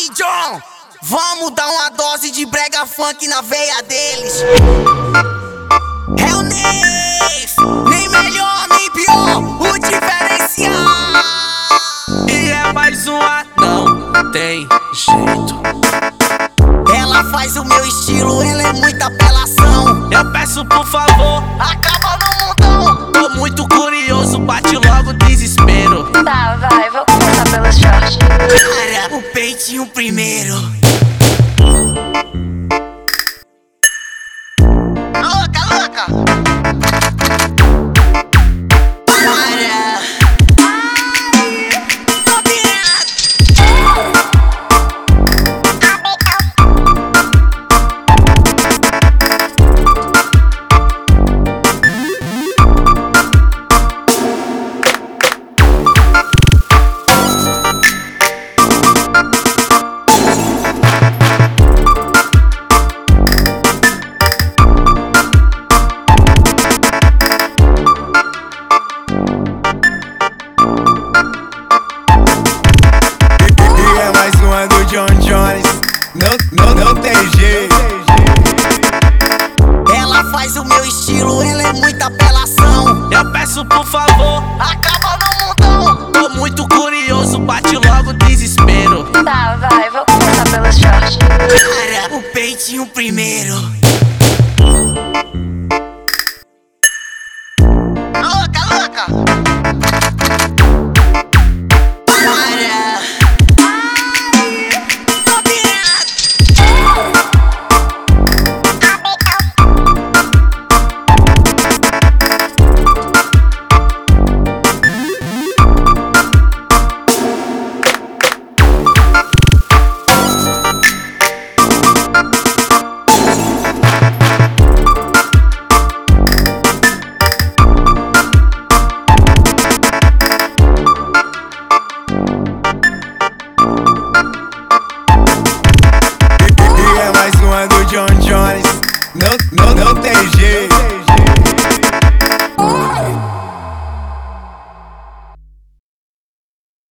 Aí, John, vamos dar uma dose de brega funk na veia deles. É o Neif, nem melhor nem pior, o diferencial. E é mais uma, não tem jeito. Ela faz o meu estilo, ela é muita apelação. Eu peço por favor, Acaba no mundão. tô muito curioso, bate logo o desespero. Tá, vai, vou começar pelos shorts. Cara, o peitinho primeiro. Louca, louca. Para. Tô virado. Do John Jones, não tem jeito. Ela faz o meu estilo, ela é muita apelação. Eu peço por favor, Acaba no mundão. tô muito curioso, bate logo o desespero. Tá, vai, vou começar pelos shorts. Cara, o peitinho primeiro. Louca, louca. Para. Tô virado. E é mais uma do John Jones, não tem jeito.